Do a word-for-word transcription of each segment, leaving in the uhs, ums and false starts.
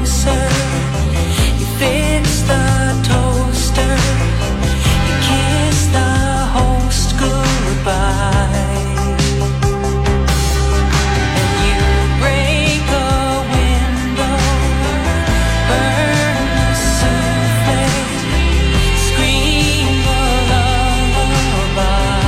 closer. You fix the toaster. You kiss the host goodbye. And you break a window, burn the souffle, scream a lullaby.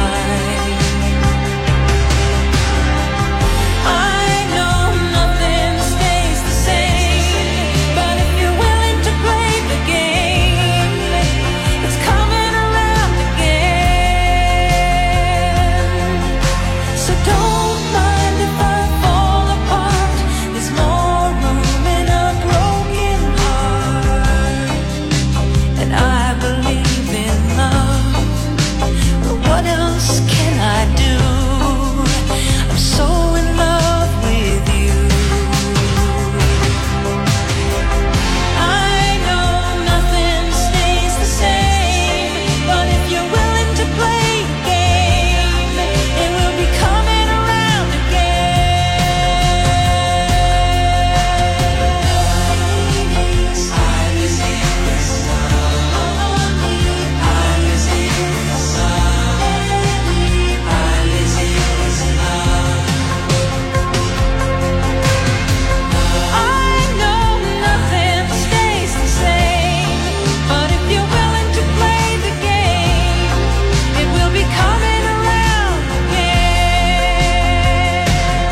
I know nothing stays the same, but if you're willing to play the game, it's coming around again. So don't mind if I fall apart. There's more room in a broken heart. And I believe in love, but what else can I do? I'm so in love with you. I know nothing stays the same, but if you're willing to play the game, it will be coming around again. I was in the sun. I was in the sun. I was in the love. I know nothing stays the same, but if you're willing to play the game, it will be coming around again.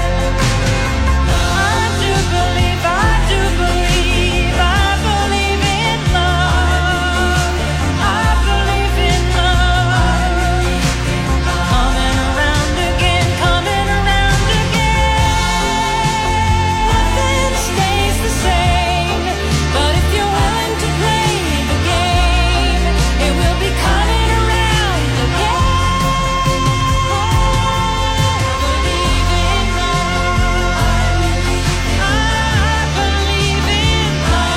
I do believe, I do believe, I believe in love. I believe in love. Coming around again, coming around again. Nothing stays the same, but if you're willing to play the game, it will be coming around again. I believe in love. I believe in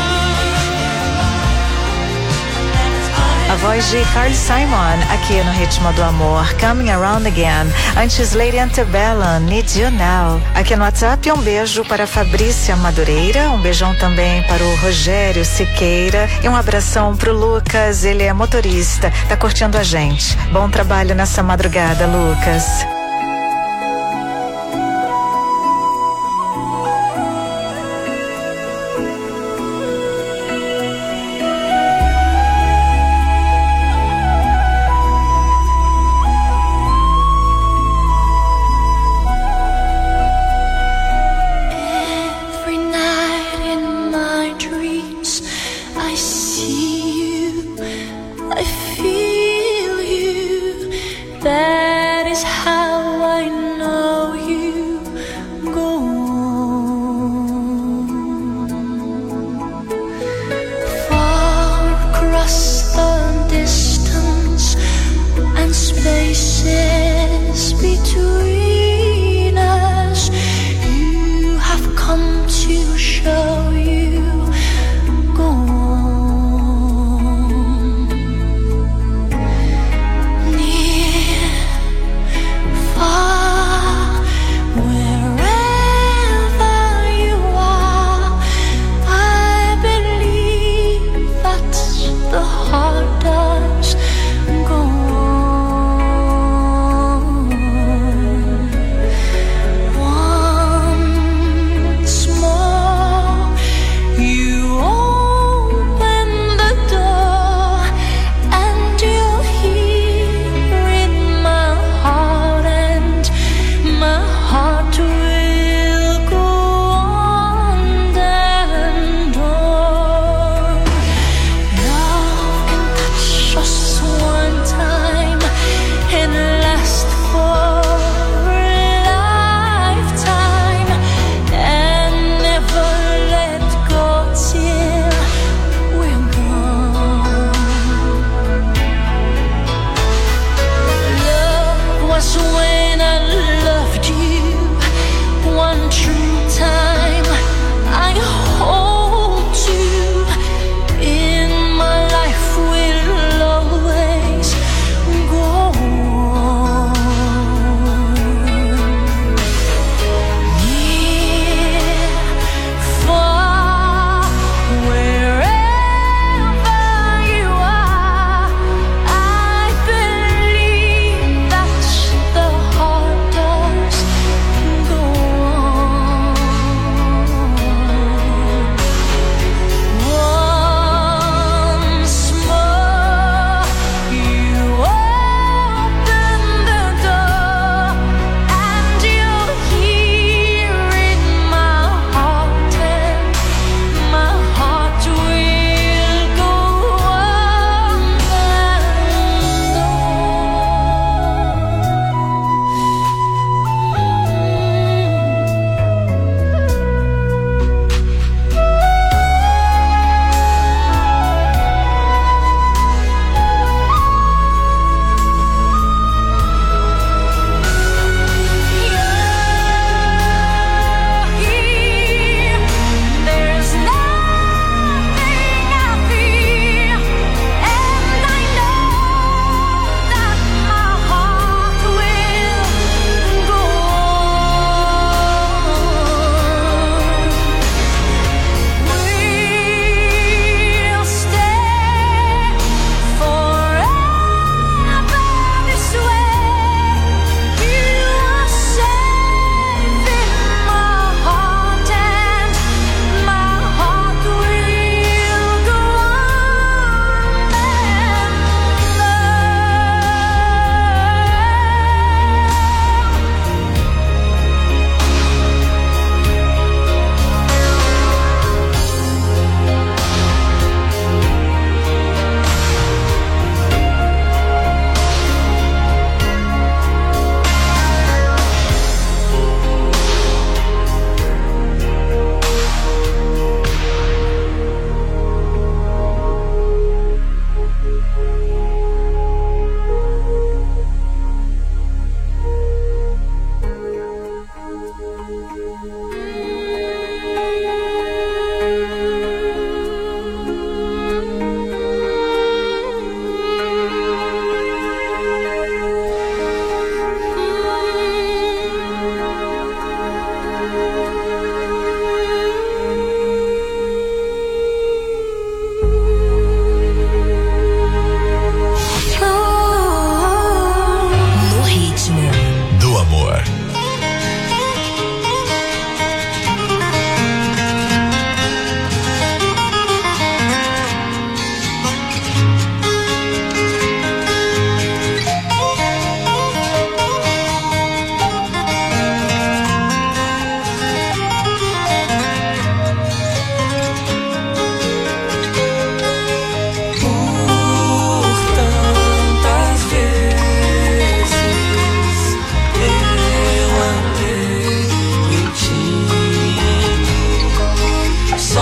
love. A voz de Carly Simon aqui no Ritmo do Amor, Coming Around Again. Antes, Lady Antebellum, Need You Now. Aqui no WhatsApp, um beijo para a Fabrícia Madureira, um beijão também para o Rogério Siqueira e um abração pro Lucas, ele é motorista, tá curtindo a gente. Bom trabalho nessa madrugada, Lucas. Every night in my dreams, I see you, I feel you. That is how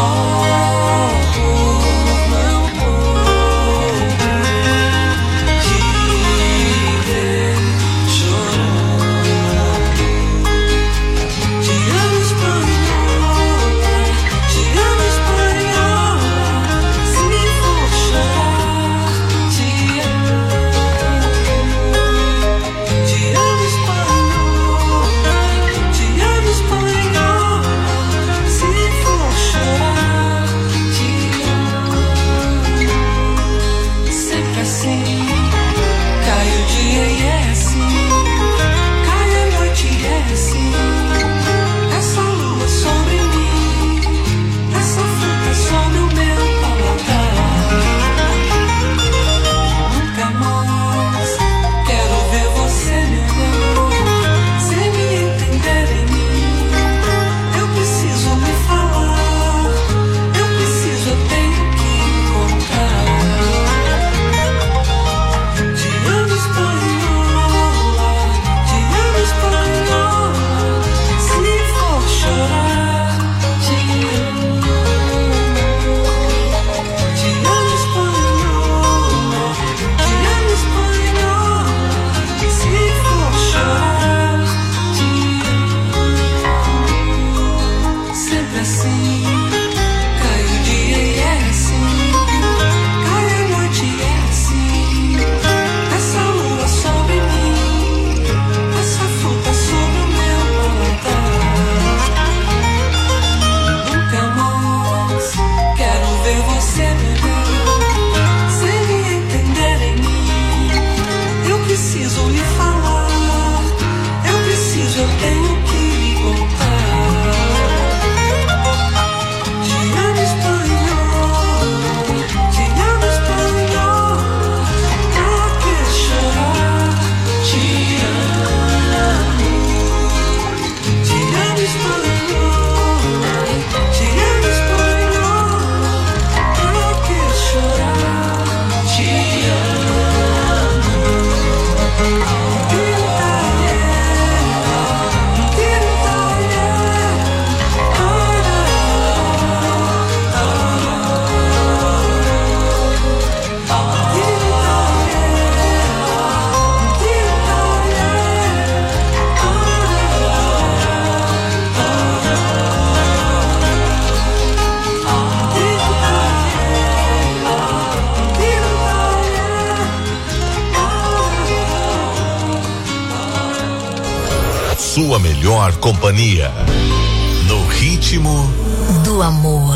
Sua melhor companhia, no ritmo do amor.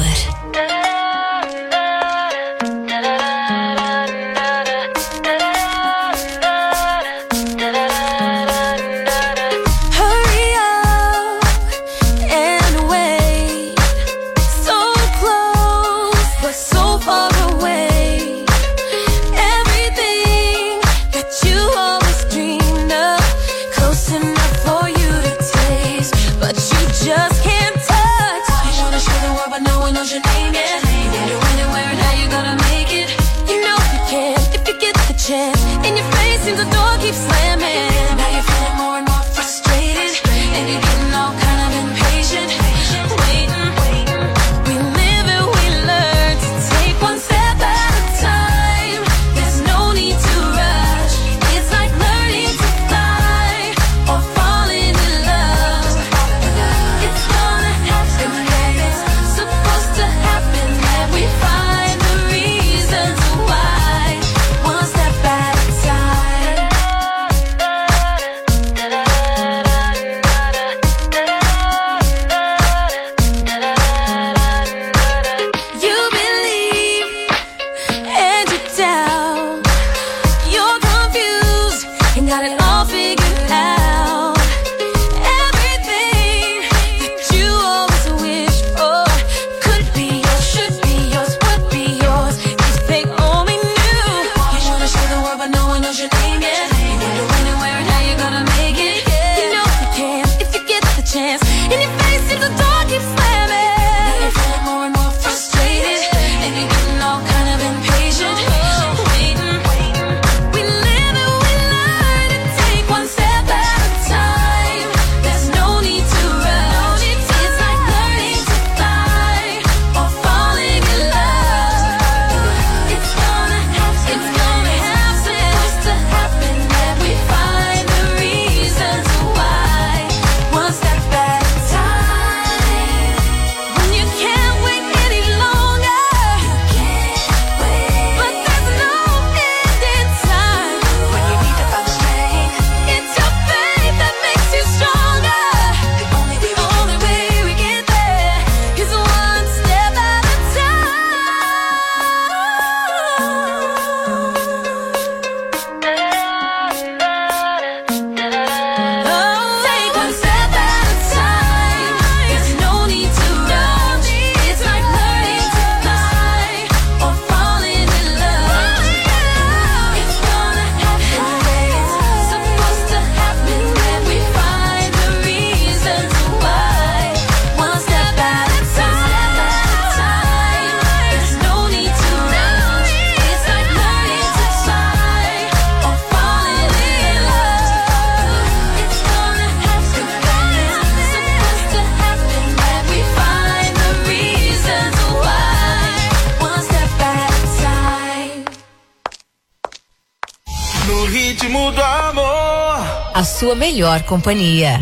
a sua melhor companhia.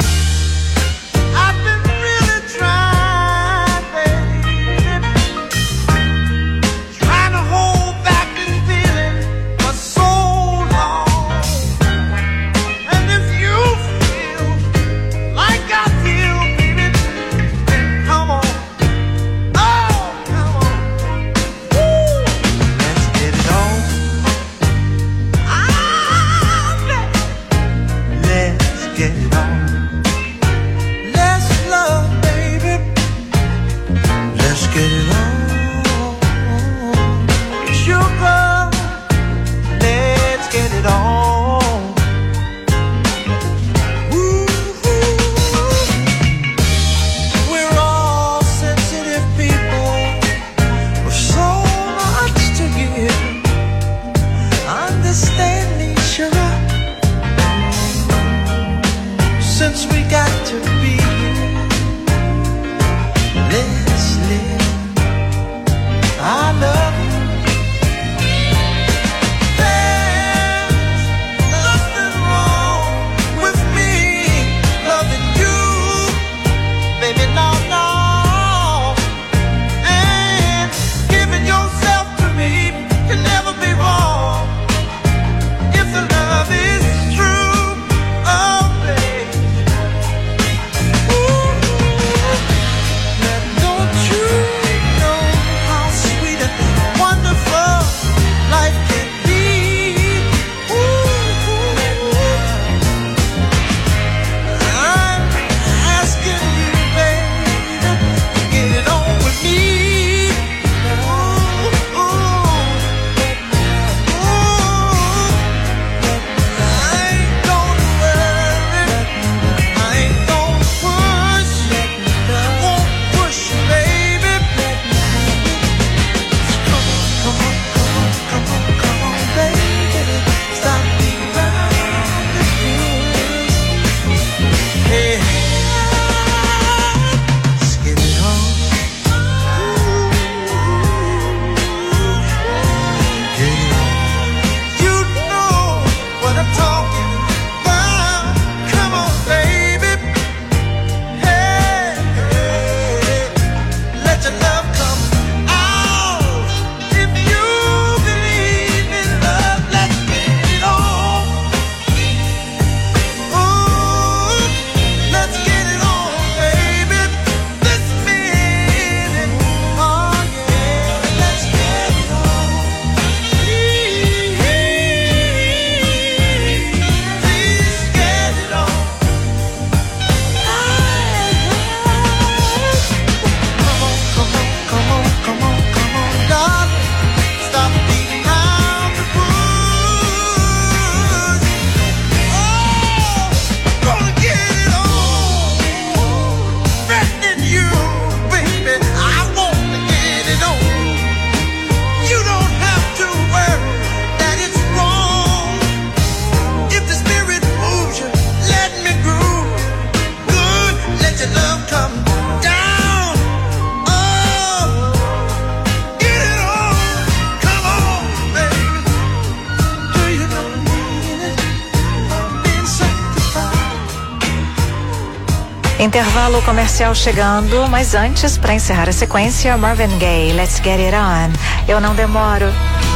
Intervalo comercial chegando, mas antes, para encerrar a sequência, Marvin Gaye, Let's Get It On. Eu não demoro.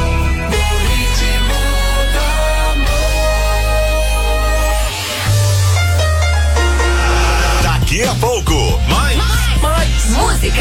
Daqui a pouco, mais, mais, mais música.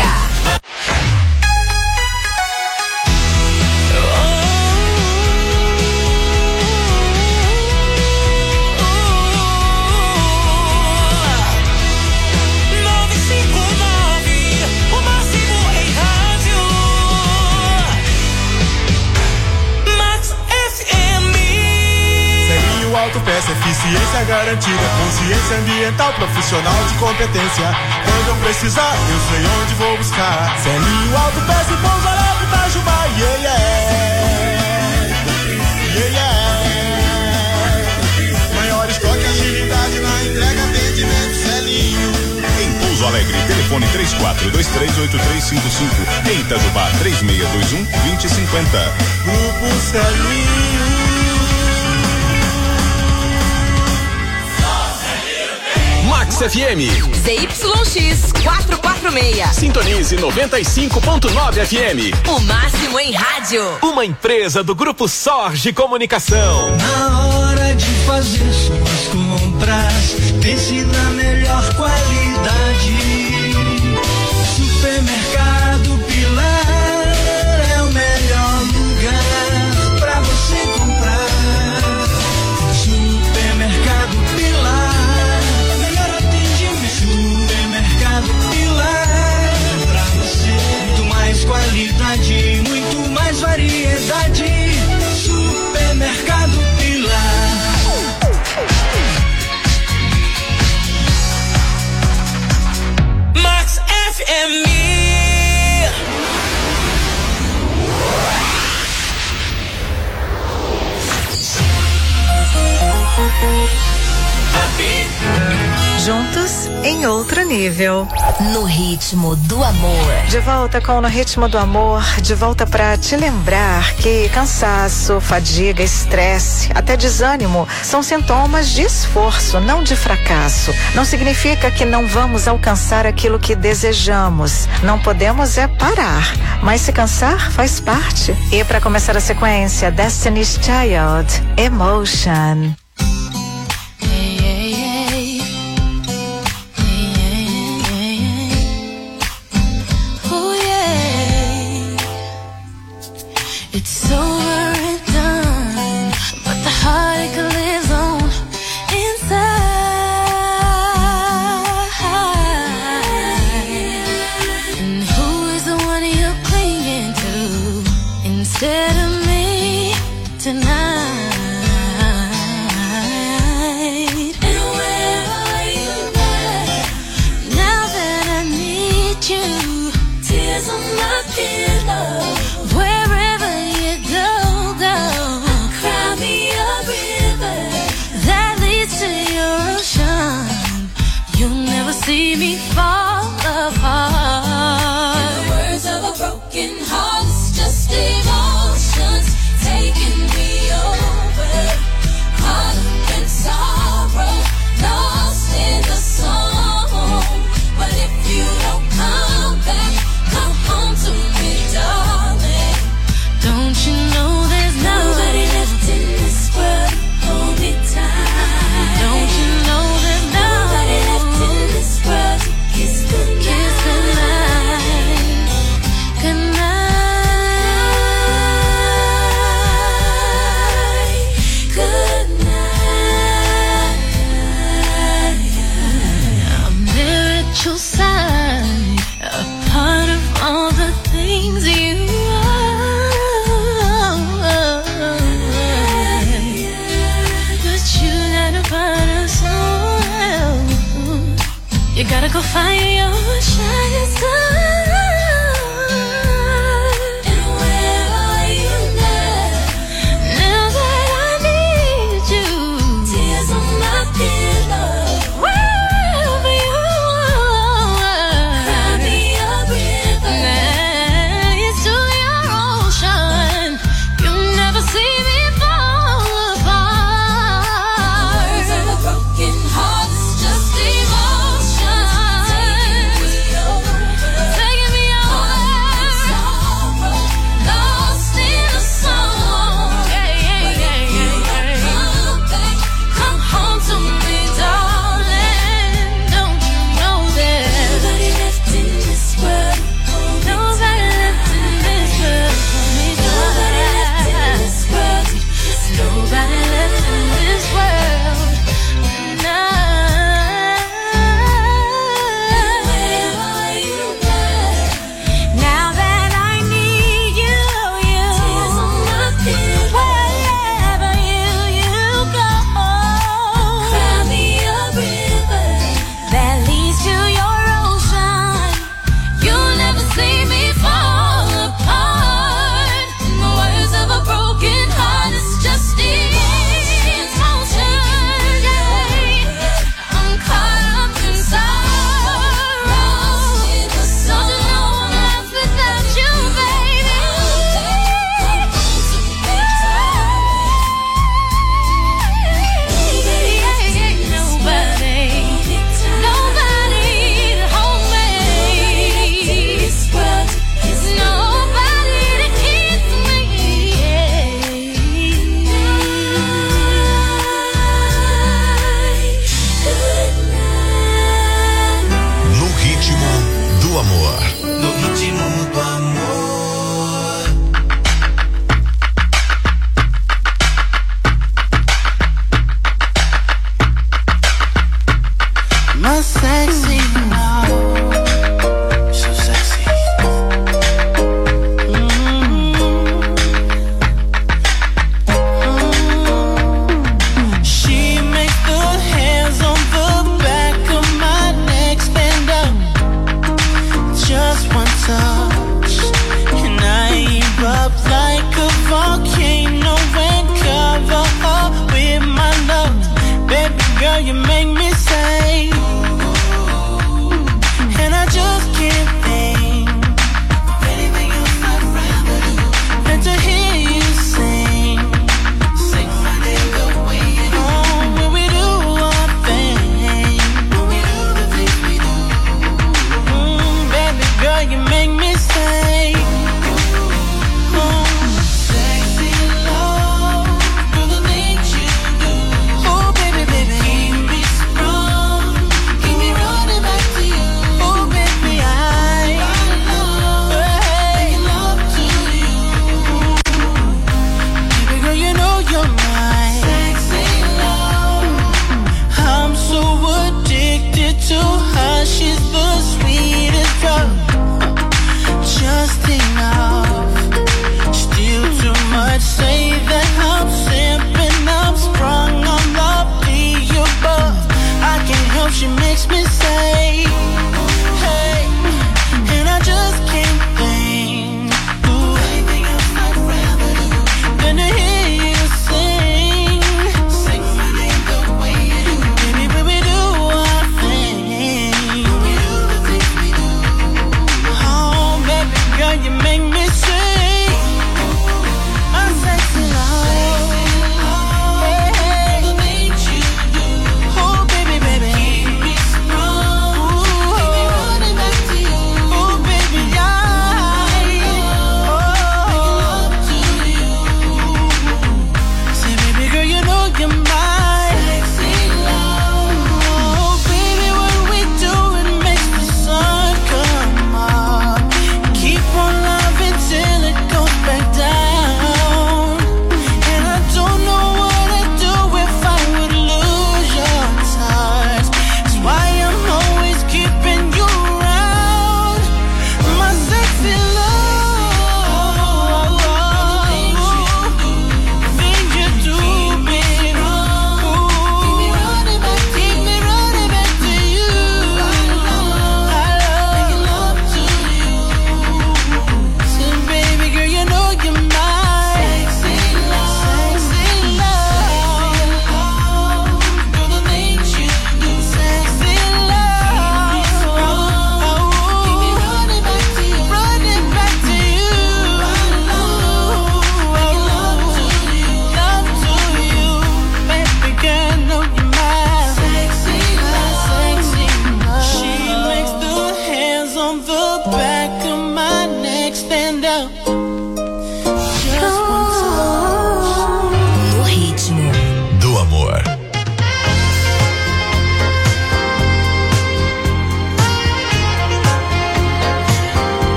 Autopeça, eficiência garantida, consciência ambiental, profissional de competência. Quando eu precisar, eu sei onde vou buscar. Celinho Autopeça e Pouso Alegre, Itajubá, yeah, yeah. Yeah, yeah. Maior estoque, agilidade na entrega, atendimento, Celinho. Em Pouso Alegre, telefone três quatro dois três oito três cinco cinco. Em Itajubá, três seis dois um dois zero cinco zero. Grupo Celinho. Max F M. Z Y X quatrocentos e quarenta e seis. Sintonize noventa e cinco ponto nove F M. O máximo em rádio. Uma empresa do Grupo Sorge Comunicação. Na hora de fazer suas compras, pense na melhor qualidade. Supermercado Pilar é o melhor lugar pra você comprar. Supermercado Pilar, melhor atendimento. Supermercado Pilar, pra você muito mais qualidade, muito mais variedade. Supermercado Pilar. Max F M. Juntos em outro nível. No ritmo do amor. De volta com No Ritmo do Amor, de volta pra te lembrar que cansaço, fadiga, estresse, até desânimo são sintomas de esforço, não de fracasso. Não significa que não vamos alcançar aquilo que desejamos. Não podemos é parar, mas se cansar faz parte. E para começar a sequência, Destiny's Child, Emotion. It's over and done, but the heartache lives on inside. And who is the one you're clinging to instead of me tonight? And where are you now? Now that I need you, tears on my pillow. Wherever you go, go. Cry me a river that leads to your ocean. You'll never see me fall apart. In the words of a broken heart, it's just emotion.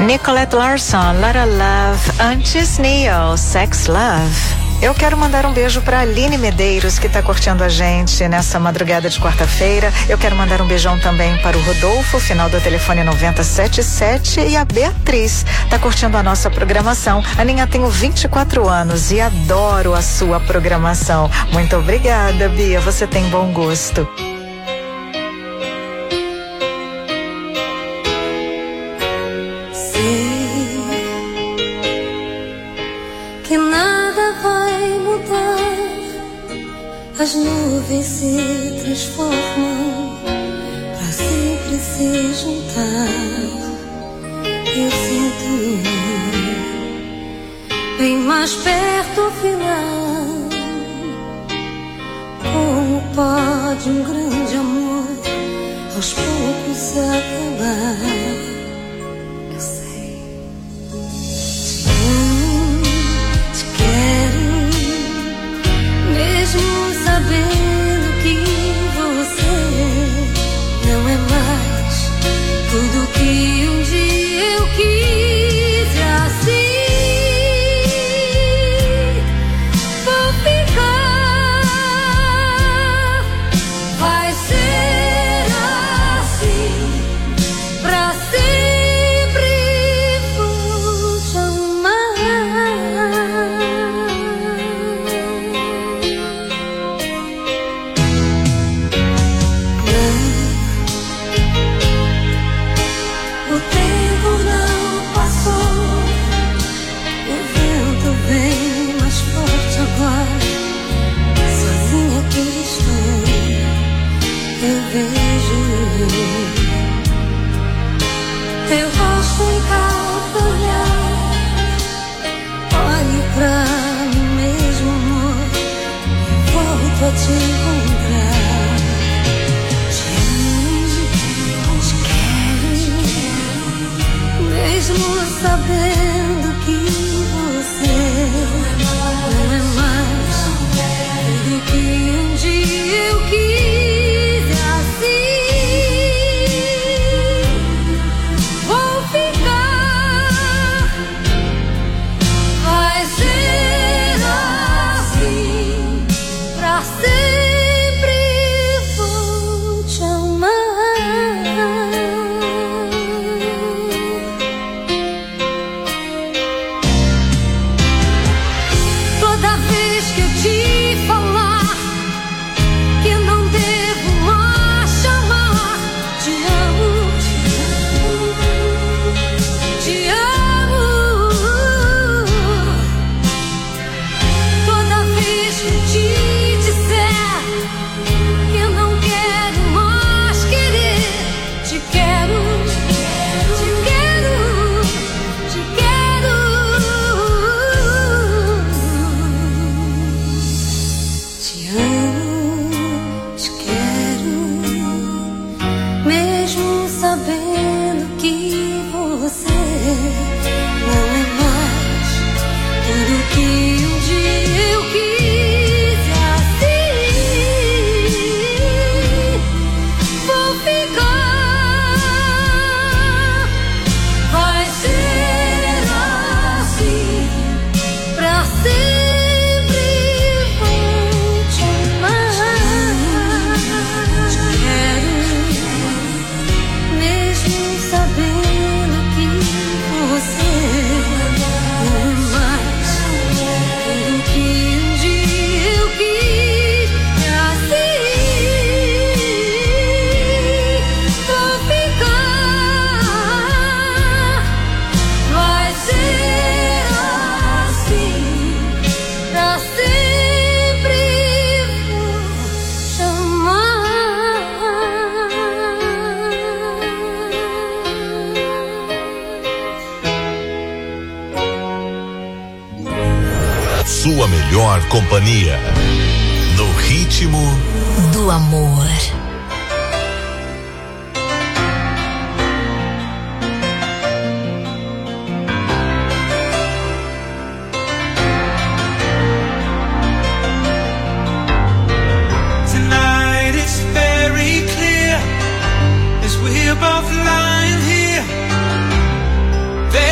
Nicolette Larson, Lotta Love. Antes, Neo, Sex Love. Eu quero mandar um beijo para Aline Medeiros, que está curtindo a gente nessa madrugada de quarta-feira. Eu quero mandar um beijão também para o Rodolfo, final do telefone noventa e sete sete, e a Beatriz está curtindo a nossa programação. Aninha, tenho vinte e quatro anos e adoro a sua programação. Muito obrigada, Bia, você tem bom gosto. As nuvens se transformam pra sempre se juntar. Eu sinto bem mais perto o final. Como pode um grande amor aos poucos se acabar? Eu sei. Te amo, te quero, mesmo sabendo que você não é mais tudo que um dia eu quis. Assim vou ficar, vai ser assim pra sempre. Vou te amar. O tempo não passou, o vento vem mais forte agora. Sozinha que estou, eu vejo teu rosto em cada olhar. Olho pra mim mesmo, amor, e volto a te encontrar. Te amo, te quero, mesmo sabendo que você não é mais tudo que um dia eu quis. Assim vou ficar, vai ser assim pra sempre. Vou te amar. Toda vez que eu te falar que eu não devo mais chamar, te amo, te amo. Toda vez que eu te disser que eu não quero mais querer, te quero, te quero, te quero. Te amo, te quero, mesmo sabendo que você não é mais tudo que um dia eu quis. Assim vou ficar, vai ser assim pra sempre. Vou te amar. Te quero, mesmo sabendo que você não é mais tudo que um dia eu quis. Assim vou ficar, vai ser assim pra sempre. Vou te amar. Sua melhor companhia. No ritmo do amor. Tonight it's very clear as we're both lying here.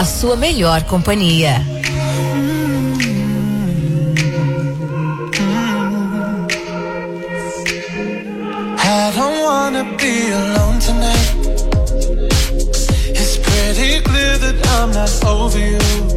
a sua melhor companhia. I don't wanna be alone tonight. It's pretty clear that I'm not over you.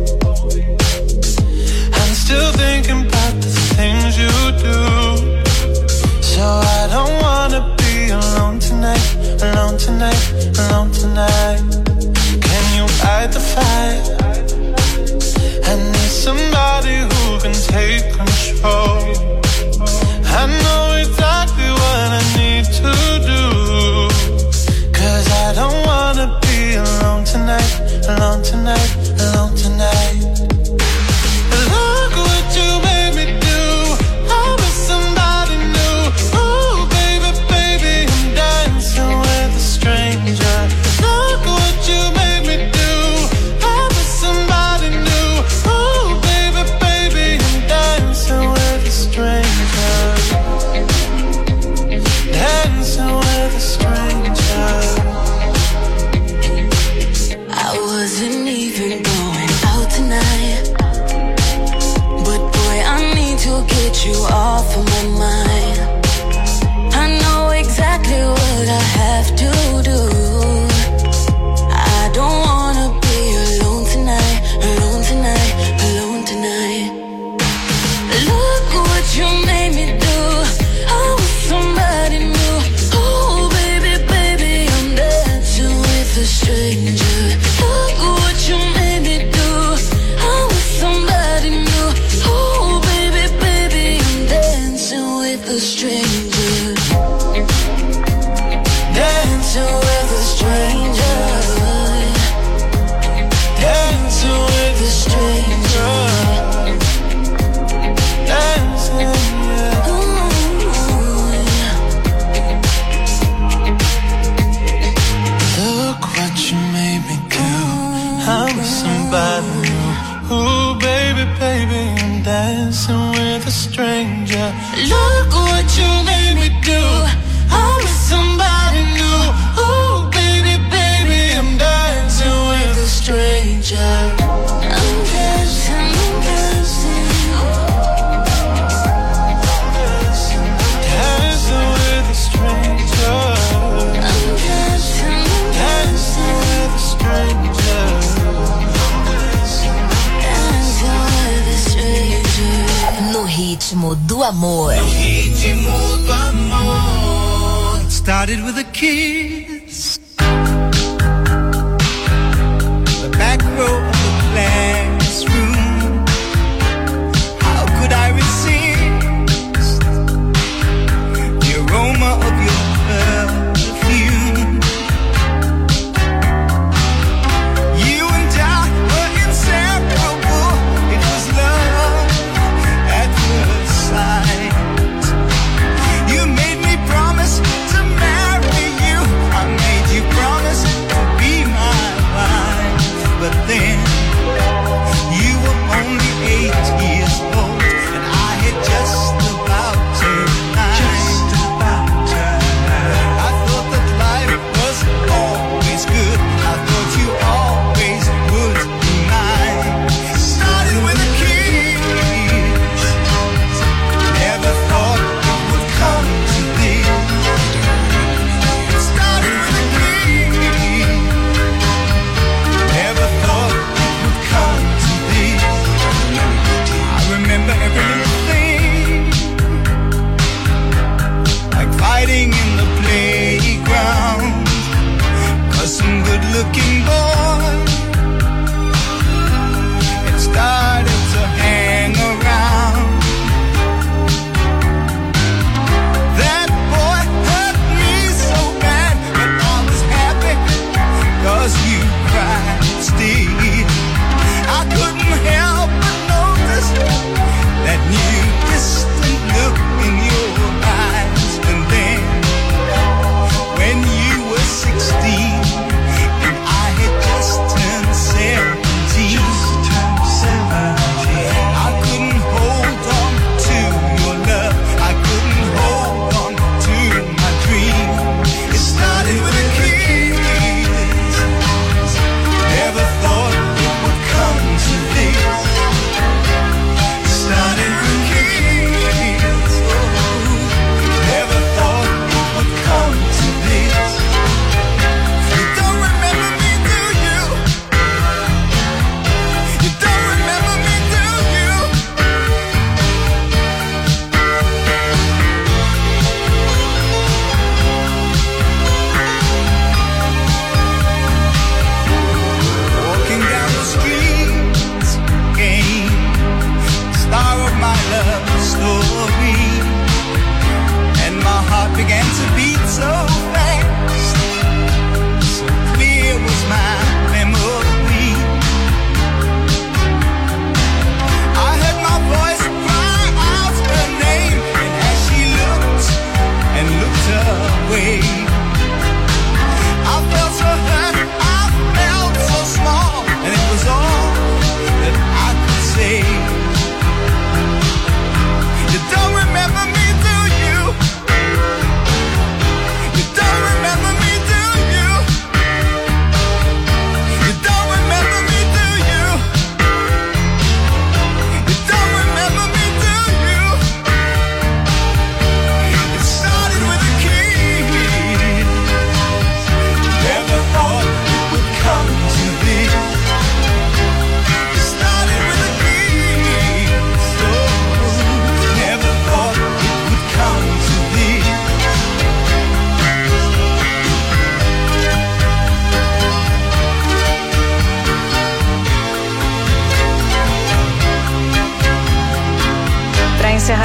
I'm still thinking about the things you do. So I don't wanna be alone tonight, alone tonight, alone tonight. Can you fight the fight? I need somebody who can take control. I know exactly what I need to do. Cause I don't wanna be alone tonight, alone tonight, alone tonight. Look what you made me do. I was somebody new. Oh baby, baby, I'm dancing with a stranger. Look what you made me do. I was somebody new. Oh baby, baby, I'm dancing with a stranger. Dancing with a stranger. I wasn't even going out tonight, but boy, I need to get you off of my mind. I know exactly what I have to do. I don't wanna be alone tonight, alone tonight, alone tonight. Look what you made me do. I was somebody new. Oh baby, baby, I'm dancing with a stranger. Look what you made me do. I was somebody new. Oh baby, baby, I'm dancing with a stranger. Dancing with a stranger. Dancing with a stranger. Dancing, yeah. Look what you made me do. I'm somebody new. Ooh, baby, baby, I'm dancing with a stranger. Look what you made me do. I'm somebody new. Ooh, baby, baby, I'm dancing with a stranger. I'm dancing, I'm dancing. Dancing with a stranger. I'm dancing, I'm dancing with a stranger. Dancing with a stranger. No ritmo do amor. Ritmo do amor. It started with a kiss. The back row of the classroom. How could I resist the aroma of your perfume? You and I were inseparable. It was love at first sight. You made me promise to marry you. I made you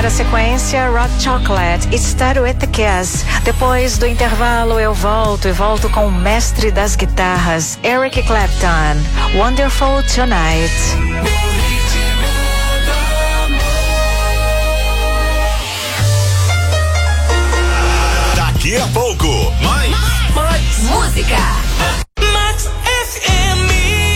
Na sequência, Rock Chocolate, It Started With The Kiss. Depois do intervalo eu volto e volto com o mestre das guitarras, Eric Clapton, Wonderful Tonight. Daqui a pouco, mais, mais música. Max F M.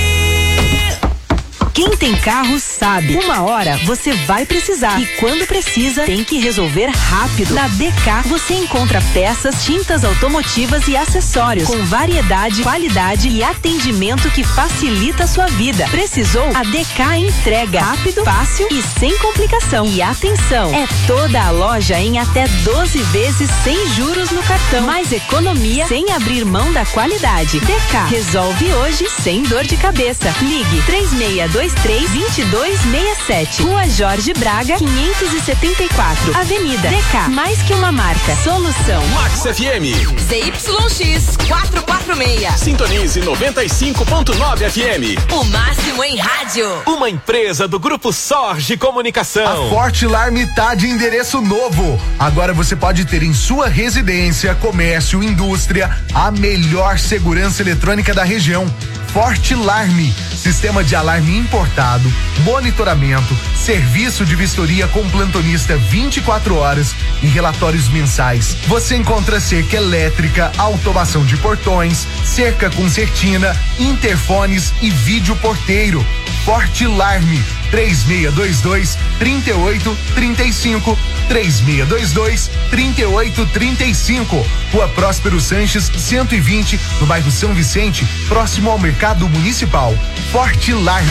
Quem tem carro sabe, uma hora você vai precisar e quando precisa tem que resolver rápido. Na D K você encontra peças, tintas automotivas e acessórios com variedade, qualidade e atendimento que facilita a sua vida. Precisou? A D K entrega rápido, fácil e sem complicação. E atenção, é toda a loja em até doze vezes sem juros no cartão. Mais economia sem abrir mão da qualidade. D K resolve hoje sem dor de cabeça. Ligue três seis dois três, dois dois seis sete. Rua Jorge Braga, quinhentos e setenta e quatro. Avenida D K, mais que uma marca. Solução. Max F M. Z Y X quatrocentos e quarenta e seis. Sintonize noventa e cinco ponto nove F M. O máximo em rádio. Uma empresa do Grupo Sorge Comunicação. A Forte Alarme tá de endereço novo. Agora você pode ter em sua residência, comércio, indústria, a melhor segurança eletrônica da região. Forte Alarme, sistema de alarme importado, monitoramento, serviço de vistoria com plantonista vinte e quatro horas e relatórios mensais. Você encontra cerca elétrica, automação de portões, cerca com certina, interfones e vídeo porteiro. Forte Alarme, três seis dois dois, três oito três cinco, três seis dois dois, três oito três cinco. Rua Próspero Sanches, cento e vinte, no bairro São Vicente, próximo ao Mercado Municipal. Forte Alarme.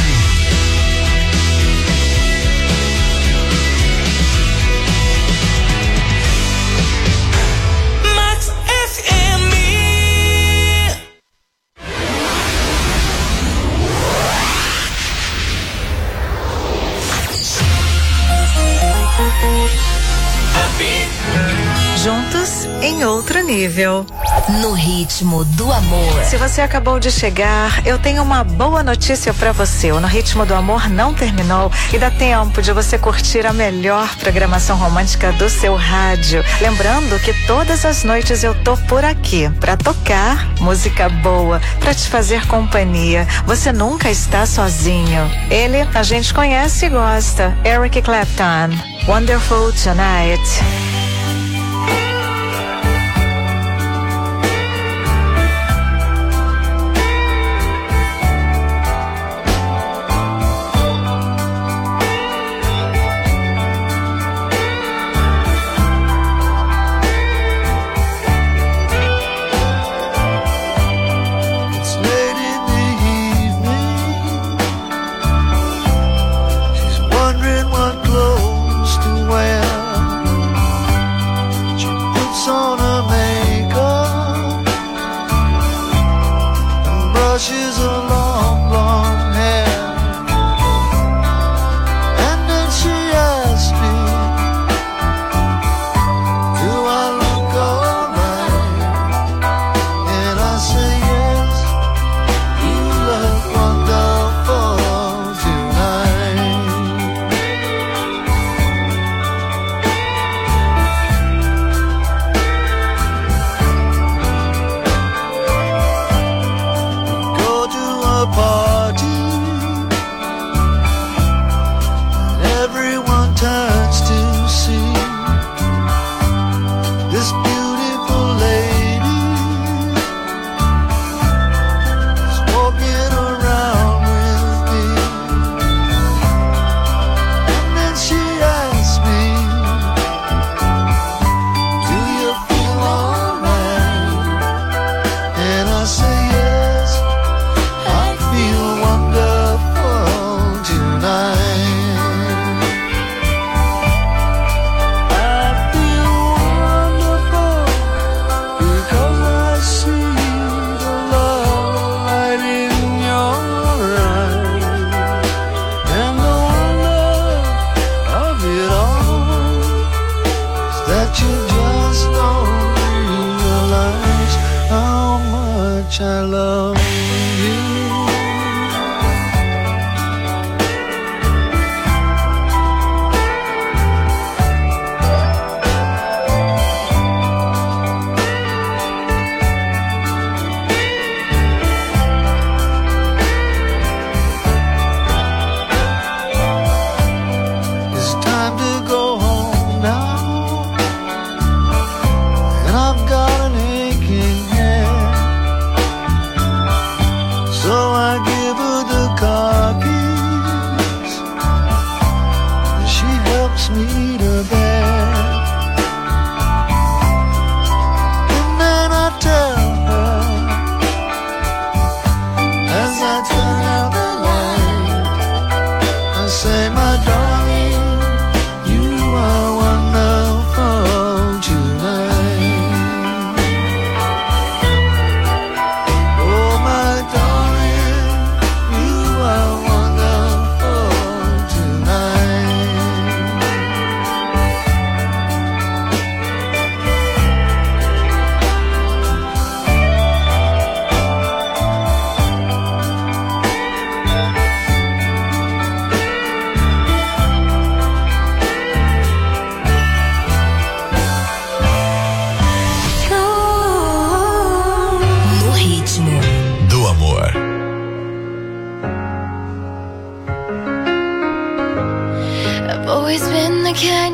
Juntos em outro nível. No ritmo do amor. Se você acabou de chegar, eu tenho uma boa notícia pra você. O No Ritmo do Amor não terminou e dá tempo de você curtir a melhor programação romântica do seu rádio. Lembrando que todas as noites eu tô por aqui pra tocar música boa, pra te fazer companhia. Você nunca está sozinho. Ele a gente conhece e gosta. Eric Clapton, Wonderful Tonight.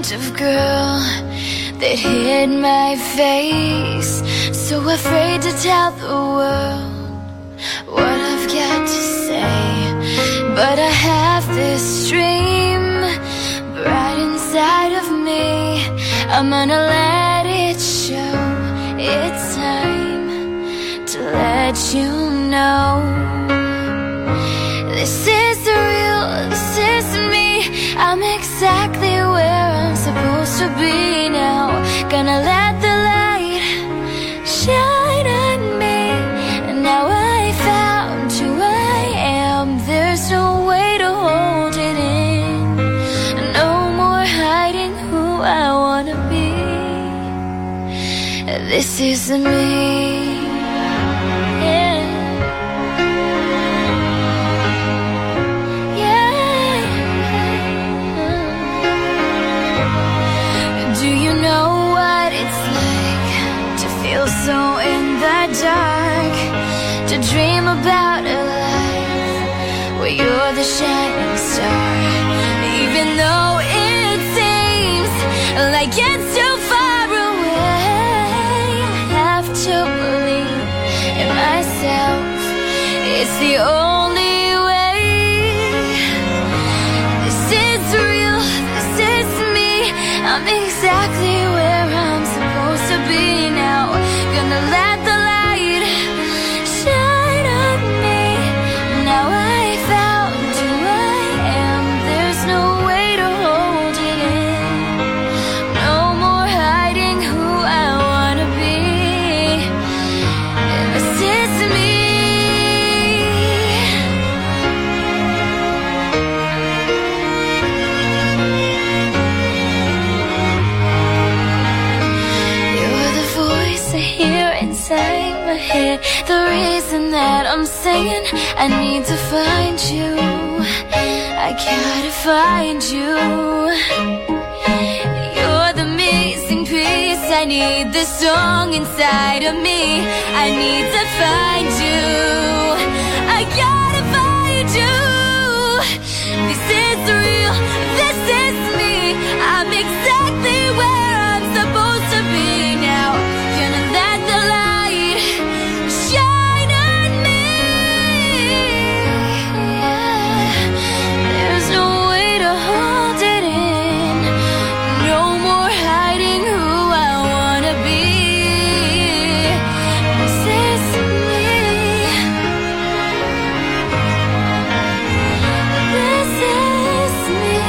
of girl that hid my face, so afraid to tell the world what I've got to say. But I have this dream right inside of me. I'm gonna let it show. It's time to let you know. This is the real, this is me. I'm exactly where I'm supposed to be now. Gonna let the light shine on me. And now I found who I am. There's no way to hold it in. No more hiding who I wanna be. This is me. So in the dark, to dream about a life where you're the shining star. Even though it seems like it's too far away, I have to believe in myself. It's the only way. This is real, this is me. I'm exactly where I'm supposed to be now. Gonna let the light shine on me. Now I found who I am. There's no way to hold it in. No more hiding who I wanna be. This is me. You're the voice I hear inside my head, the reason that I'm singing. I need to find you. I gotta find you. You're the missing piece. I need this song inside of me. I need to find you. I gotta find you. This is real, this is me. I'm exactly where I'm supposed to be now. Gonna let the light shine on me. Yeah. There's no way to hold it in. No more hiding who I wanna be. This is me. This is me.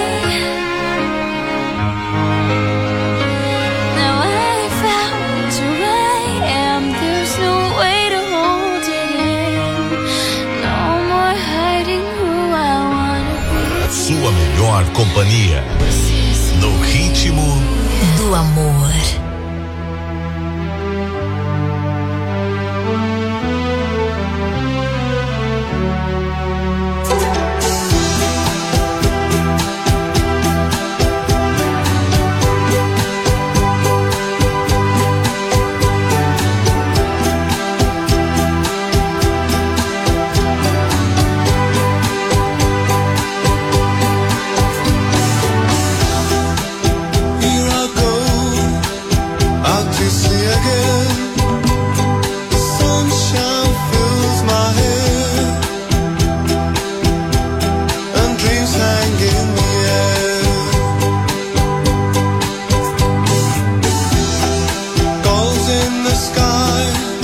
Now I found who I am. There's no way to hold it in. No more hiding who I wanna be. A sua melhor companhia. No ritmo do amor. Here I go, out to sea again. The sunshine fills my head, and dreams hang in the air. Gulls in the sky,